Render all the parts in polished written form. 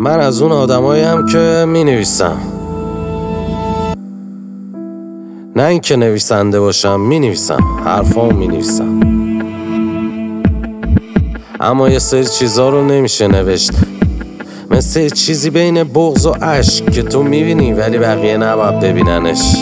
من از اون آدماییم که می نویسم، نه اینکه نویسنده باشم. می نویسم، حرفامو می نویسم، اما یه سری چیزا رو نمیشه نوشت. مثل چیزی بین بغض و عشق که تو میبینی ولی بقیه نباید ببیننش.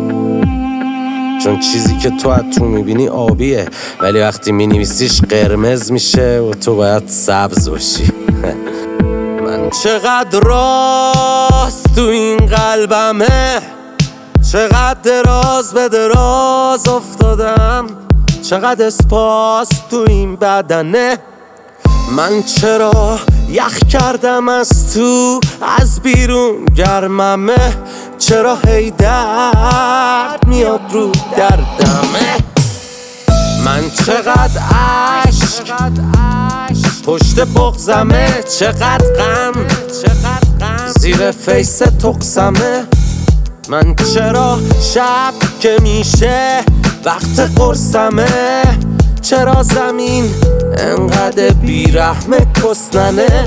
چون چیزی که تو از تو میبینی آبیه ولی وقتی مینویسیش قرمز میشه و تو باید سبز باشی. من چقدر راست تو این قلبمه، چقدر دراز به دراز افتادم، چقدر اسپاس تو این بدنه. من چرا یخ کردم از تو، از بیرون گرممه، چرا هی درد میاد رو دردمه. من چقدر عشق پشت بغضمه، چقدر غم زیر فیس تقسمه. من چرا شب که میشه وقت قرصمه، چرا زمین انقدر بیرحم کسننه.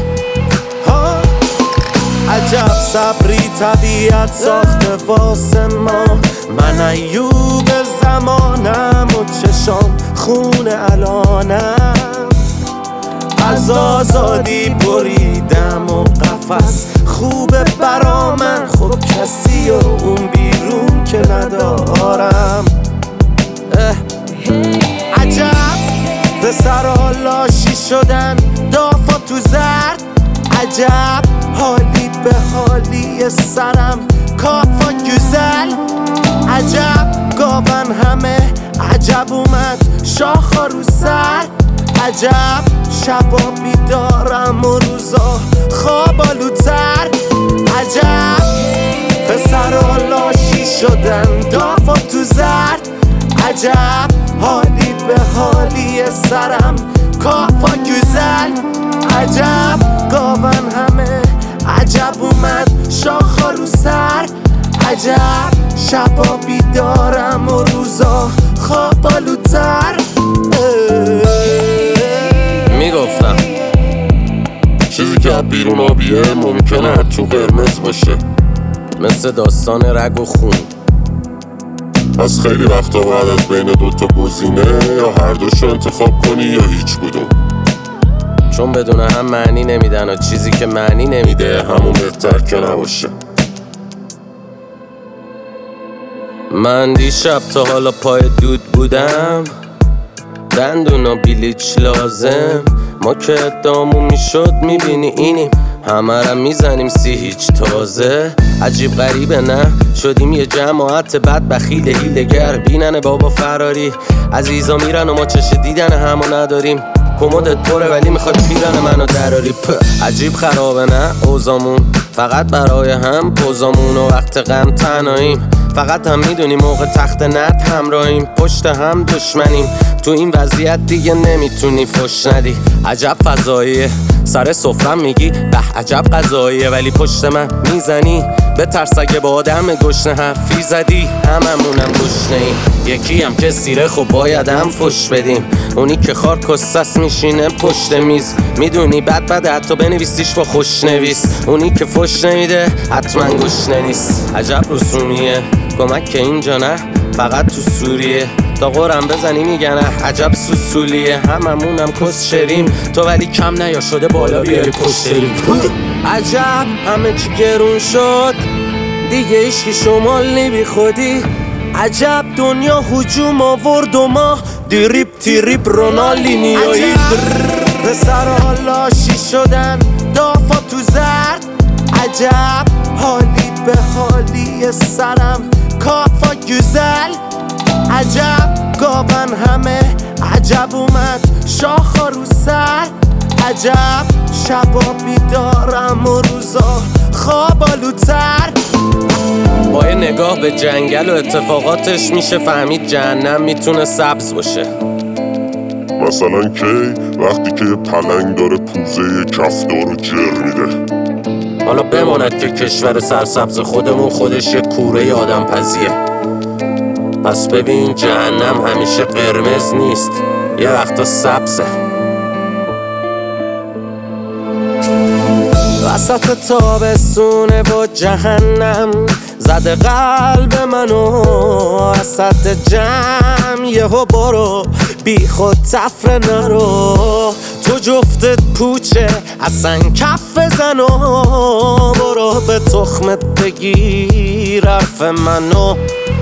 عجب صبری طبیعت ساخته واسه ما، من ایوب زمانم و چشام خون الانم. از آزادی بریدم و قفس خوبه برا من، خب کسی و اون بیرون که ندارم. عجب پسرها لاشی شدن دافا تو زرد، عجب حالی به حالی سرم کافا گزل. عجب گاون همه، عجب اومد شاخا رو سر، عجب شبا بیدارم و روزا خوابالوتر. عجب پسرها لاشی شدن دافا تو زرد، عجب حالی به حالی سرم کافا گزل. عجب گاون همه، عجب اومد شاخا رو سر، عجب شبا بیدارم و روزا خوابالوتر. میگفتم چیزی که بیرون آبیه ممکنه تو قرمز باشه، مثل داستان رگ و خون. از خیلی وقتا باید از بین دوتا گزینه یا هر دوشو انتخاب کنی یا هیچ کدوم، چون بدون هم معنی نمیدن و چیزی که معنی نمیده همون بهتر که نباشه. من دیشب تا حالا پای دود بودم، دندون و بیلیچ لازم. ما که ادامون میشد میبینی اینیم، همه را میزنیم هیچ تازه. عجیب غریبه نه، شدیم یه جماعت بد بخیل هیلگر، بینن بابا فراری عزیزا میرن و ما چش دیدن همو نداریم. کمدت پره ولی میخواد پیرن منو دراری. عجیب خرابه نه اوزامون، فقط برای هم پوزامون و وقت غم تنهاییم. فقط هم میدونیم موقع تخت نرد همراهیم، پشت هم دشمنیم. تو این وضعیت دیگه نمیتونی فش ندی. عجب فضاییه سر سفرم میگی به عجب غذاییه، ولی پشت من میزنی به ترس اگه با آدم گشنه حرفی زدی. هممونم گشنه ایم، یکی هم که سیره خب باید هم فش بدیم. اونی که خار کسس میشینه پشت میز، میدونی بد حتی بنویسیش با خوشنویس. اونی که فش نمیده حتما گشنه نیست. عجب رسومیه کمک که اینجا نه، فقط تو سوریه. تا قرم بزنی میگن عجب سوسولیه. هممونم کس شریم تو ولی کم نیا شده بالا بیاری پشتریم. عجب همه چی گرون شد دیگه، ایشکی شمال نی بی خودی. عجب دنیا هجوم آورد و ما دیریب تیریب رونالینیایی. پسرها لاشی شدن دافا تو زرد، عجب حالی به حالی سرم کافا گزل. عجب گاون همه، عجب اومد شاخا رو سر، عجب شبا بیدارم و روزا خوابالوتر. با یه نگاه به جنگل و اتفاقاتش میشه فهمید جهنم میتونه سبز باشه. مثلا کی؟ وقتی که یه پلنگ داره پوزه یه کفتار رو جر میده. حالا بماند که کشور سرسبز خودمون خودش یه کوره آدم پزیه. پس ببین جهنم همیشه قرمز نیست، یه وقتا سبزه. وسط تابستونه و جهنم زده قلب منو وسط جمع یهو برو بی خود تفره نرو تو جفتت پوچه اصلا کف بزن و برو به تخمت بگیر حرف منو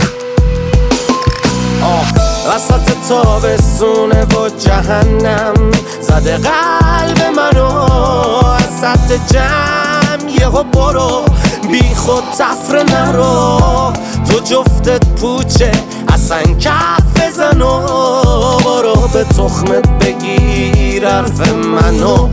وسط تابستونه و جهنم زده قلب منو وسط جمع یهو برو بی خود تفره نرو تو جفتت پوچه اصلا کف بزن و برو به تخمت بگیر حرف منو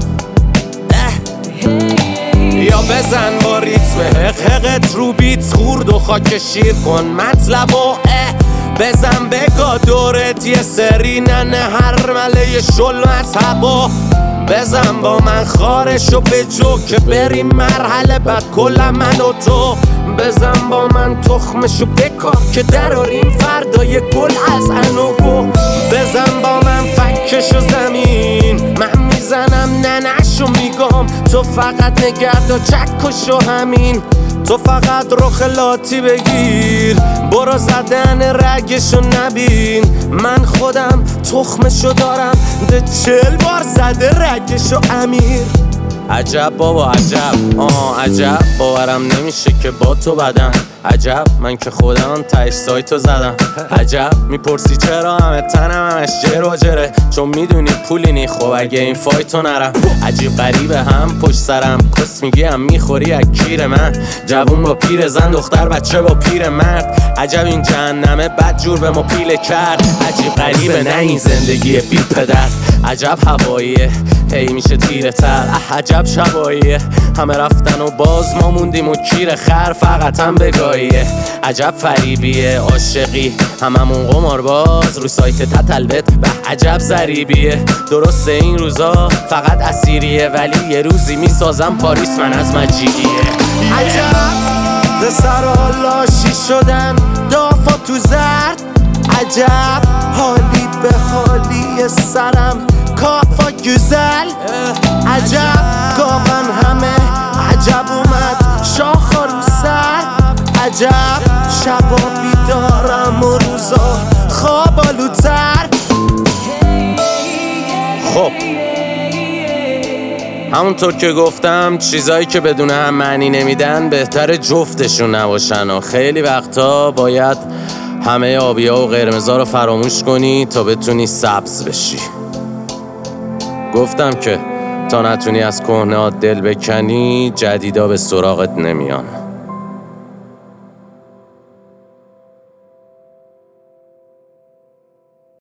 یا بزن با ریتم حقت رو بیت خورد و خاک شیر کن مطلب و بزن بگا دورت یه سری ننه هر مله شل مذهبا بزن با من خارشو به جو که بریم مرحله بعد کل من و تو بزن با من تخمشو بکار که دراریم فردای گل از انوگو بزن با من فکشو زمین من میزنم ننشو میگم تو فقط نگرد و چکشو همین تو فقط رخ لاتی بگیر برو زدن رگشو نبین من خودم تخمشو دارم ده 40 بار زده رگشو امیر عجب بابا عجب عجب باورم نمیشه که با تو بدم عجب من که خودم تهش سایتو زدم عجب میپرسی چرا همه تنم همش جر و جره چون میدونی پولینی خب اگه این فایتو نرم عجیب غریبه هم پشت سرم کس میگی هم میخوری از کیر من جوون با پیر زن دختر بچه با پیر مرد عجب این جهنمه بد جور به ما پیله کرد عجیب غریبه نه این زندگی بی پدر عجب هواییه هی میشه تیره تر عجب شباییه همه رفتن و باز ما موندیم و کیر خر فقط هم بگاهیه عجب فریبیه عاشقی هممون قمار باز رو سایت تتلبت به عجب ضریبیه درسته این روزا فقط اسیریه ولی یه روزی میسازم پاریس من از مجیدیه عجب به سر لاشی شدن دافا تو زرد عجب حالی به حالی سرم کافا گزل عجب گاون همه عجب اومد شاخا رو سر عجب شبا بیدارم و روزا خواب آلودتر خب همونطور که گفتم چیزایی که بدون هم معنی نمیدن بهتر جفتشون نباشن و خیلی وقتا باید همه آبی‌ها و قرمزا رو فراموش کنی تا بتونی سبز بشی گفتم که تا نتونی از کهنه‌هات دل بکنی جدیدا به سراغت نمیان